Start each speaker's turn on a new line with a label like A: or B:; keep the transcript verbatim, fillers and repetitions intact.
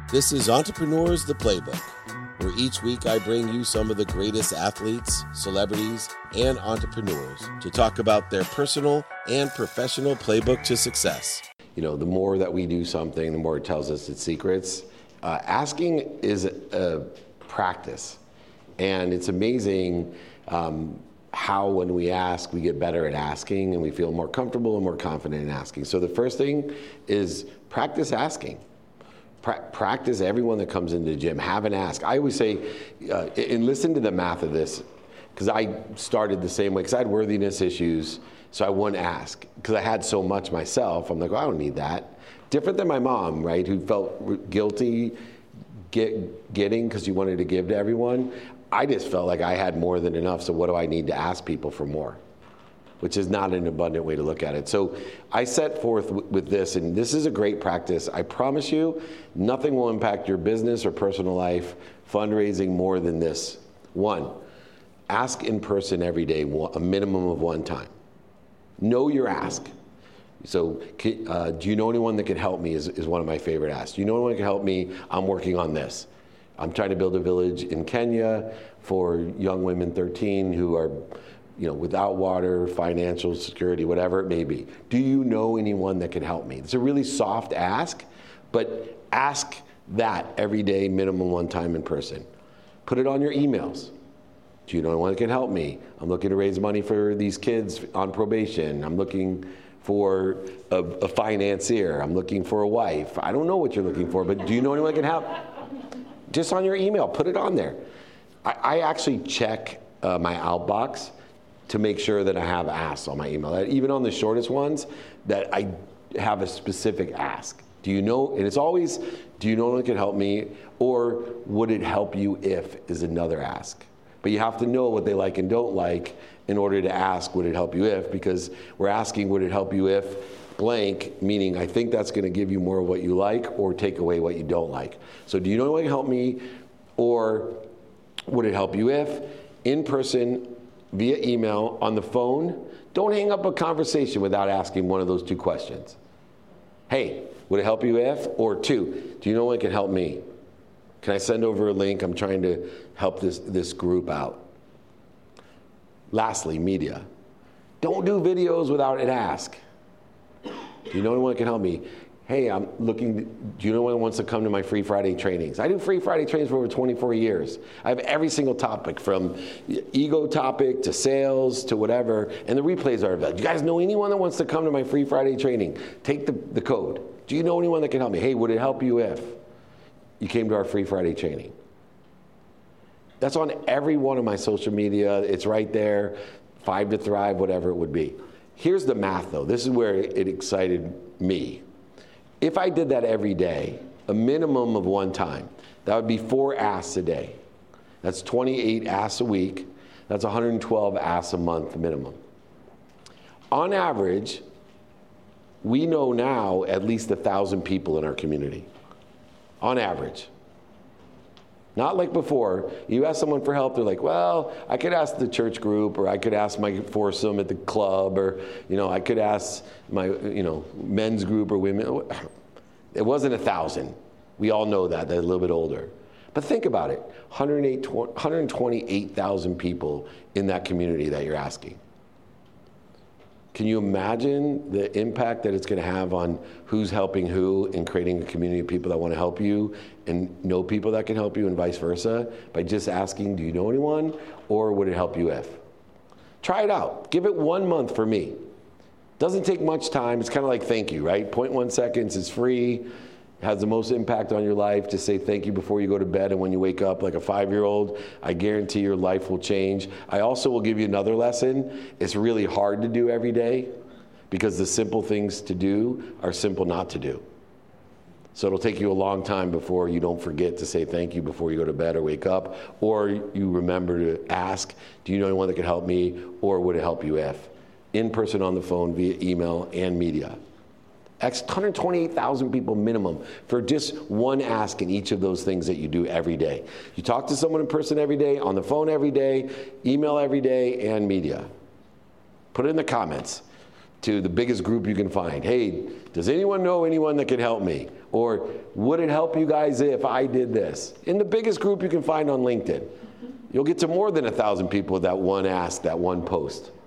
A: This is Entrepreneurs the Playbook, where each week I bring you some of the greatest athletes, celebrities, and entrepreneurs to talk about their personal and professional playbook to success.
B: You know, the more that we do something, the more it tells us its secrets. Uh, asking is a practice, and it's amazing um, how when we ask, we get better at asking, and we feel more comfortable and more confident in asking. So the first thing is practice asking. Pra- practice everyone that comes into the gym. Have an ask. I always say, uh, and listen to the math of this, because I started the same way, because I had worthiness issues, so I wouldn't ask, because I had so much myself. I'm like, well, I don't need that. Different than my mom, right, who felt guilty get, getting because she wanted to give to everyone. I just felt like I had more than enough, so what do I need to ask people for more? Which is not an abundant way to look at it. So I set forth w- with this, and this is a great practice. I promise you, nothing will impact your business or personal life, fundraising more than this. One, ask in person every day, a minimum of one time. Know your ask. So uh, do you know anyone that can help me is, is one of my favorite asks. Do you know anyone that can help me? I'm working on this. I'm trying to build a village in Kenya for young women thirteen who are you know, without water, financial security, whatever it may be. Do you know anyone that can help me? It's a really soft ask, but ask that every day, minimum one time in person. Put it on your emails. Do you know anyone that can help me? I'm looking to raise money for these kids on probation. I'm looking for a, a financier. I'm looking for a wife. I don't know what you're looking for, but do you know anyone that can help? Just on your email, put it on there. I, I actually check uh, my outbox to make sure that I have asks on my email. That even on the shortest ones, that I have a specific ask. Do you know, and it's always, do you know anyone that can help me? Or would it help you if is another ask. But you have to know what they like and don't like in order to ask, would it help you if? Because we're asking, would it help you if blank, meaning I think that's gonna give you more of what you like or take away what you don't like. So do you know anyone that can help me? Or would it help you if? In person, via email, on the phone. Don't hang up a conversation without asking one of those two questions. Hey, would it help you if? Or two, do you know what can help me? Can I send over a link? I'm trying to help this, this group out. Lastly, media. Don't do videos without an ask. Do you know anyone that can help me? Hey, I'm looking, do you know anyone that wants to come to my Free Friday trainings? I do Free Friday trainings for over twenty-four years. I have every single topic from ego topic to sales to whatever, and the replays are available. Do you guys know anyone that wants to come to my Free Friday training? Take the, the code. Do you know anyone that can help me? Hey, would it help you if you came to our Free Friday training? That's on every one of my social media. It's right there, Five to Thrive, whatever it would be. Here's the math though. This is where it excited me. If I did that every day, a minimum of one time, that would be four asks a day. That's twenty-eight asks a week. That's one hundred twelve asks a month minimum. On average, we know now at least one thousand people in our community. On average. Not like before. You ask someone for help, they're like, well, I could ask the church group, or I could ask my foursome at the club, or you know, I could ask my you know men's group or women. It wasn't a thousand. We all know that. They're a little bit older. But think about it, one hundred twenty-eight thousand people in that community that you're asking. Can you imagine the impact that it's going to have on who's helping who in creating a community of people that want to help you and know people that can help you and vice versa by just asking, do you know anyone, or would it help you if? Try it out. Give it one month for me. Doesn't take much time. It's kind of like thank you, right? zero point one seconds is free. Has the most impact on your life to say thank you before you go to bed and when you wake up like a five-year-old. I guarantee your life will change. I also will give you another lesson. It's really hard to do every day because the simple things to do are simple not to do. So it'll take you a long time before you don't forget to say thank you before you go to bed or wake up, or you remember to ask, do you know anyone that can help me, or would it help you if? In person, on the phone, via email, and media. one hundred twenty-eight thousand people minimum for just one ask in each of those things that you do every day. You talk to someone in person every day, on the phone every day, email every day, and media. Put it in the comments. to the biggest group you can find. Hey, does anyone know anyone that can help me? Or would it help you guys if I did this? In the biggest group you can find on LinkedIn. You'll get to more than a thousand people with that one ask, that one post.